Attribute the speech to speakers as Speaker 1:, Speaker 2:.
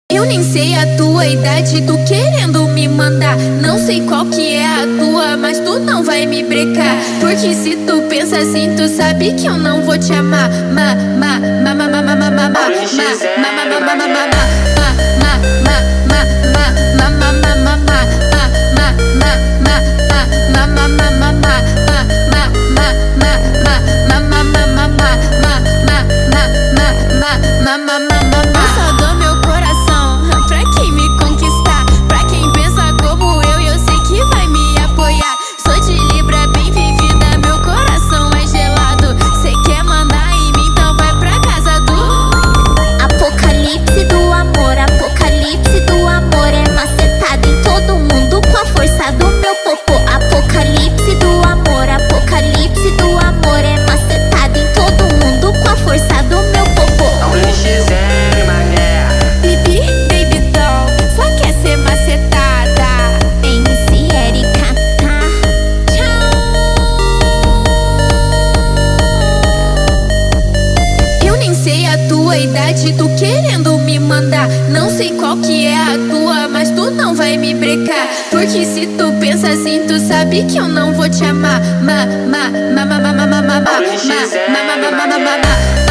Speaker 1: Eu nem sei a tua idade, tu querendo me mandar. Não sei qual que é a tua, mas tu não vai me brecar. Porque se tu pensa assim, tu sabe que eu não vou te amar. Só dou meu coração pra quem me conquistar. Pra quem pensa como eu sei que vai me apoiar. Sou de Libra, bem vivida, meu coração é gelado. Cê quer mandar em mim, então vai pra casa do
Speaker 2: Apocalipse do amor, apocalipse do amor. É macetado em todo mundo com a força do meu popô. Apocalipse do amor, apocalipse do amor. É macetado em todo mundo com a força do meu popô.
Speaker 1: Baby doll, só quer ser macetada.
Speaker 2: MC Erika, tá?
Speaker 1: Eu nem sei a tua idade, tu querendo me mandar. Não sei qual que é a tua, mas tu não vai me brecar. Porque se tu pensa assim, tu sabe que eu não vou te amar.